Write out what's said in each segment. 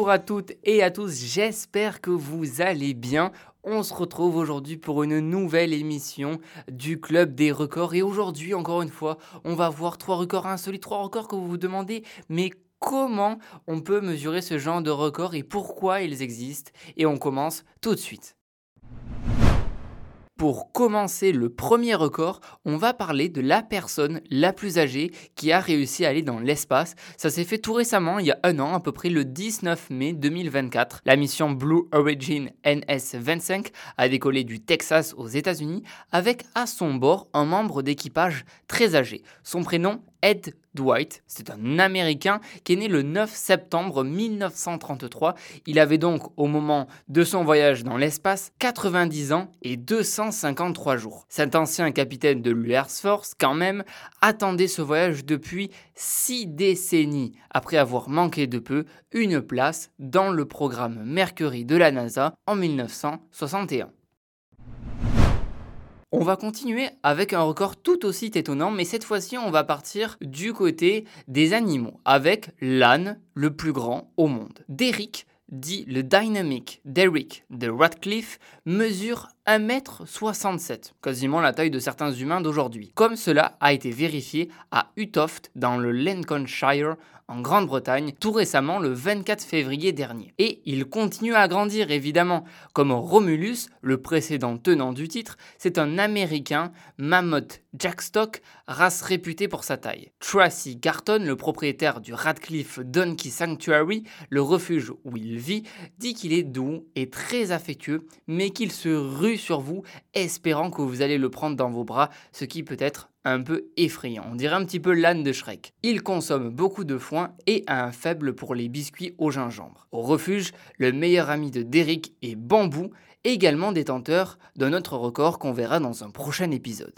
Bonjour à toutes et à tous, j'espère que vous allez bien. On se retrouve aujourd'hui pour une nouvelle émission du Club des Records. Et aujourd'hui, encore une fois, on va voir 3 records insolites, 3 records que vous vous demandez, mais comment on peut mesurer ce genre de records et pourquoi ils existent. Et on commence tout de suite. Pour commencer le premier record, on va parler de la personne la plus âgée qui a réussi à aller dans l'espace. Ça s'est fait tout récemment, il y a un an, à peu près le 19 mai 2024. La mission Blue Origin NS-25 a décollé du Texas aux États-Unis avec à son bord un membre d'équipage très âgé. Son prénom, Ed Dwight, c'est un Américain qui est né le 9 septembre 1933. Il avait donc, au moment de son voyage dans l'espace, 90 ans et 253 jours. Cet ancien capitaine de l'Air Force, quand même, attendait ce voyage depuis 6 décennies, après avoir manqué de peu une place dans le programme Mercury de la NASA en 1961. On va continuer avec un record tout aussi étonnant, mais cette fois-ci, on va partir du côté des animaux, avec l'âne le plus grand au monde. Derrick, dit le Dynamic Derrick de Radcliffe, mesure 1,67 m, quasiment la taille de certains humains d'aujourd'hui. Comme cela a été vérifié à Utoft dans le Lincolnshire en Grande-Bretagne, tout récemment le 24 février dernier. Et il continue à grandir évidemment, comme Romulus, le précédent tenant du titre, c'est un Américain, Mammoth Jackstock, race réputée pour sa taille. Tracy Garton, le propriétaire du Radcliffe Donkey Sanctuary, le refuge où il vit, dit qu'il est doux et très affectueux, mais qu'il se rue sur vous, espérant que vous allez le prendre dans vos bras, ce qui peut être un peu effrayant. On dirait un petit peu l'âne de Shrek. Il consomme beaucoup de foin et a un faible pour les biscuits au gingembre. Au refuge, le meilleur ami de Derrick est Bambou, également détenteur d'un autre record qu'on verra dans un prochain épisode.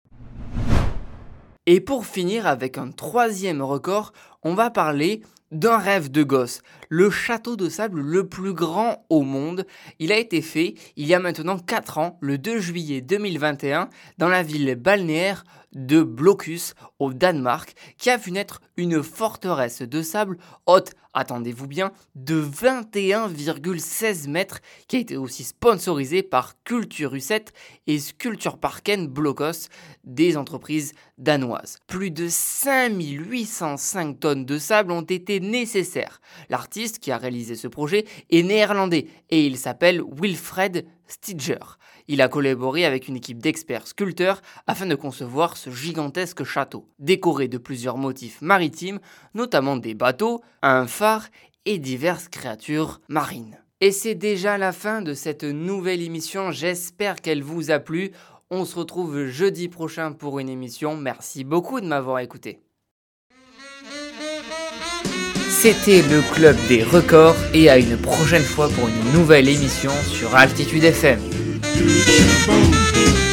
Et pour finir avec un troisième record, on va parler d'un rêve de gosse, le château de sable le plus grand au monde. Il a été fait il y a maintenant 4 ans, le 2 juillet 2021, dans la ville balnéaire de Blåkhus, au Danemark, qui a vu naître une forteresse de sable haute, attendez-vous bien, de 21,16 mètres, qui a été aussi sponsorisée par Kulturhuset et Skulpturparken Blåkhus, des entreprises danoises. Plus de 5805 tonnes de sable ont été nécessaires. L'artiste qui a réalisé ce projet est néerlandais et il s'appelle Wilfred Stidger. Il a collaboré avec une équipe d'experts sculpteurs afin de concevoir ce gigantesque château, décoré de plusieurs motifs maritimes, notamment des bateaux, un phare et diverses créatures marines. Et c'est déjà la fin de cette nouvelle émission, j'espère qu'elle vous a plu. On se retrouve jeudi prochain pour une émission, merci beaucoup de m'avoir écouté. C'était le Club des Records et à une prochaine fois pour une nouvelle émission sur Altitude FM.